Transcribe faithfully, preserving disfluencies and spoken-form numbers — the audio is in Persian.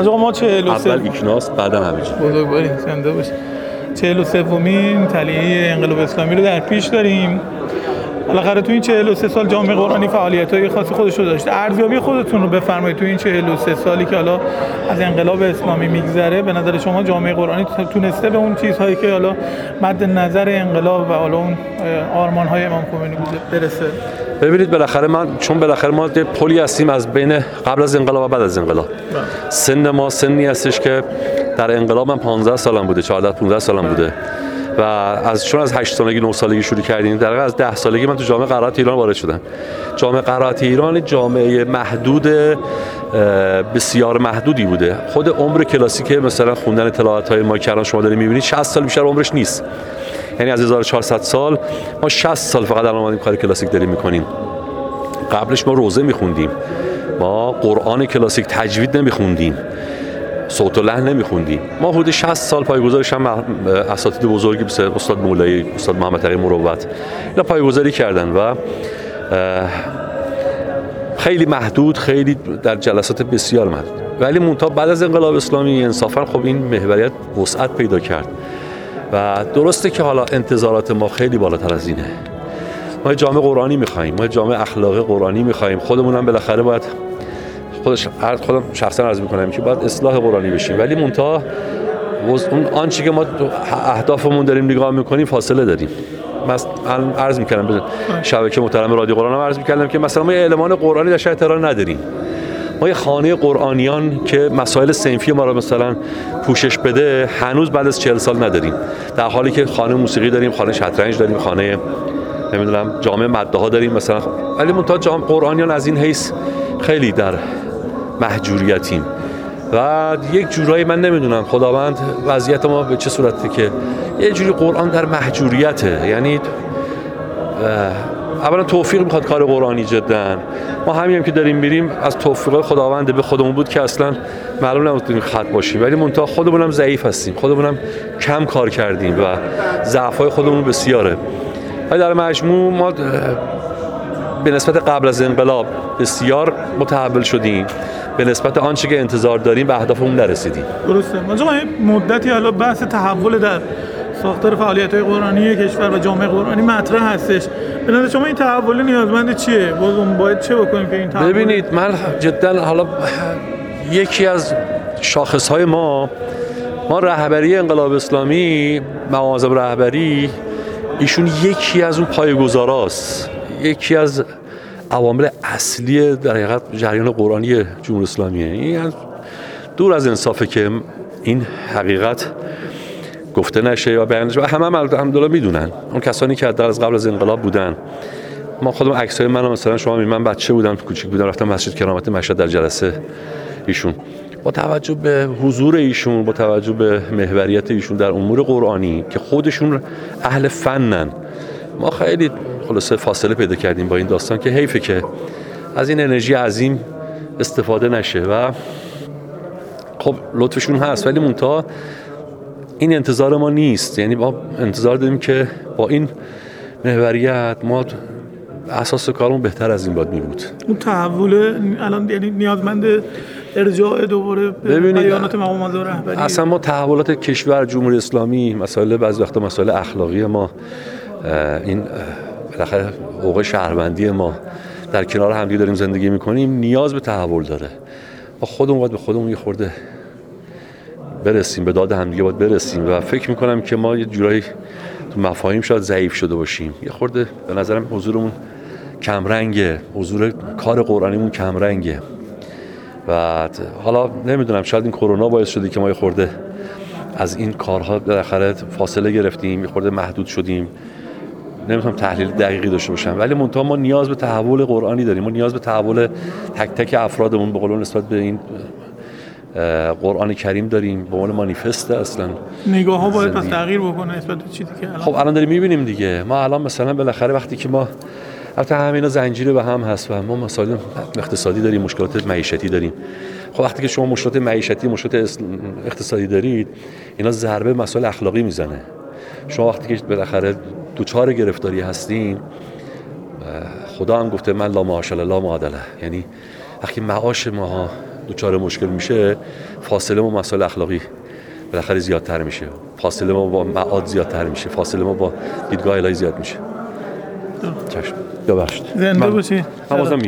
آقا ما چهل و سه اول ایکناس بعدن همه چی. بزرگواری زنده باشه. چهل و سومین تلیه انقلاب اسلامی رو در پیش داریم. بالاخره تو این چهل و سه سال جامعه قرآنی فعالیت‌های خاصی خودش رو داشته. ارزیابی خودتون رو بفرمایید تو این چهل و سه سالی که حالا از انقلاب اسلامی میگذره، به نظر شما جامعه قرآنی تونسته به اون چیزهایی که حالا مد نظر انقلاب و حالا اون آرمان‌های امام خمینی بوده برسه؟ ببینید بالاخره من چون بالاخره ما یه پلی هستیم از بین قبل از انقلاب و بعد از انقلاب. سن ما سنی هستش که در انقلاب من پانزده سالم بوده، چهارده پانزده سالم بوده و از چون از هشت سالگی نه سالگی شروع کردیم، در واقع از ده سالگی من تو جامعه قرائت ایران وارد شدم. جامعه قرائت ایران جامعه محدود بسیار محدودی بوده. خود عمر کلاسیک مثلا خوندن تلاوت‌های ما که الان شما دارید می‌بینید شصت سال بیشتر عمرش نیست. یعنی از هزار و چهارصد سال ما شصت سال فقط الان اومدیم کار کلاسیک داریم می‌کنیم. قبلش ما روزه می‌خوندیم. ما قرآن کلاسیک تجوید نمی‌خوندیم. صوت و لحن نمی‌خوندیم. ما حدود شصت سال پایه‌گذاریش هم اساتید بزرگی مثل استاد مولایی، استاد محمد تقی مروت اینا پایه‌گذاری کردن و خیلی محدود، خیلی در جلسات بسیار محدود. ولی منتها بعد از انقلاب اسلامی انصافا خب این محوریت وسعت پیدا کرد و درسته که حالا انتظارات ما خیلی بالاتر از اینه. ما جامعه قرآنی می‌خوایم، ما جامعه اخلاقی قرآنی می‌خوایم. خودمون هم بالاخره باید خودش خودم شخصا عرض می‌کنم که باید اصلاح قرآنی بشیم، ولی منتها اون آنچه که ما اهدافمون داریم نگاه می‌کنیم فاصله داریم. مثلا عرض می‌کردم به شبکه محترم رادیو قرآن هم عرض می‌کردم که مثلا ما المان قرآنی در شهر تهران نداریم. ما یه خانه قرآنیان که مسائل صنفی ما رو مثلا پوشش بده هنوز بعد از چهل سال نداریم، در حالی که خانه موسیقی داریم، خانه شطرنج داریم، خانه نمیدونم جامعه مداها داریم مثلا، ولی منتها جامعه قرآنیان از این حیث خیلی در محجوریتیم و یک جورایی من نمیدونم خداوند وضعیت ما به چه صورته که یه جوری قرآن در محجوریته. یعنی اولا توفیق میخواد کار قرآنی جدا. ما همین هم که داریم میریم از توفیق خداوند به خودمون بود که اصلا معلوم نبود خط باشیم، ولی منتها خودمون هم ضعیف هستیم، خودمون هم کم کار کردیم و ضعف‌های خودمون بسیاره. ولی در مجموع ما به نسبت قبل از انقلاب بسیار متحول شدیم، به نسبت آنچه که انتظار داریم به اهدافمون نرسیدیم. درسته. ما مدتی حالا بحث تحول در ساختار فعالیت‌های قرآنی کشور و جامعه قرآنی مطرح هستش. به نظر شما این تحول نیازمند چیه؟ بازم باید چه بکنیم که این تحول؟ ببینید من جدا حالا یکی از شاخص‌های ما ما رهبری انقلاب اسلامی، مقام اعظم رهبری ایشون یکی از اون پایه‌گذاراست، یکی از عوامل اصلی در حقیقت جریان قرآنی جمهوری اسلامیه. این دور از انصافه که این حقیقت گفته نشه و بیان نشه و همه هم الحمدلله میدونن. اون کسانی که از قبل از انقلاب بودن، ما خودم عکسای منو مثلا شما می من بچه بودم، کوچیک بودم، رفتم مسجد کرامت مشهد در جلسه ایشون، با توجه به حضور ایشون، با توجه به محوریت ایشون در امور قرآنی که خودشون اهل فنن، ما خیلی خلاصه فاصله پیدا کردیم با این داستان که حیفه که از این انرژی عظیم استفاده نشه و خب لطفشون هست، ولی منتها این انتظار ما نیست. یعنی ما انتظار داریم که با این محوریت ما اساس کارمون بهتر از این باید می بود. اون تحول الان یعنی نیازمند ارجاع دوباره به بیانات مقام اعظم رهبری. اصلا ما تحولات کشور، جمهوری اسلامی، مسائل بعضی وقتا مسائل اخلاقی ما، این بالاخره حقوق شهروندی ما در کنار همدیگه داریم زندگی میکنیم، نیاز به تحول داره. ما خودمون باید به خودمون یه خورده برسیم، به داد همدیگه باید برسیم و فکر میکنم که ما یه جورایی تو مفاهیم شاید ضعیف شده باشیم. یه خورده به نظرم حضورمون کمرنگه، حضور کار قرآنیمون کمرنگه و حالا نمیدونم شاید این کرونا باعث شده که ما یه خورده از این کارها بالاخره فاصله گرفتیم، یه خورده محدود شدیم. نمیتونم تحلیل دقیقی داشته باشم، ولی منتها ما نیاز به تحول قرآنی داریم، ما نیاز به تحول تک تک افرادمون به قول نسبت به این قرآن کریم داریم، به عنوان مانیفست اصلا نگاه ها باید پس تغییر بکنه نسبت به چیزی که الان خب الان داریم میبینیم دیگه. ما الان مثلا بالاخره وقتی که ما البته همینا زنجیره به هم هست و ما مسائل اقتصادی داریم، مشکلات معیشتی داریم. خب وقتی که شما مشکلات معیشتی، مشکلات اقتصادی دارید، اینا ضربه مسائل اخلاقی میزنه. شما وقتی که بالاخره دوچار گرفتاری هستین، خدا هم گفته من لا معاش لا معادله، یعنی وقتی معاش ما دچار مشکل میشه، فاصله ما مسائل اخلاقی بالاخره زیادتر میشه، فاصله ما با معاد زیادتر میشه، فاصله ما با دیدگاه الهی زیاد میشه. چشم. ببخشید. زنده باشی. من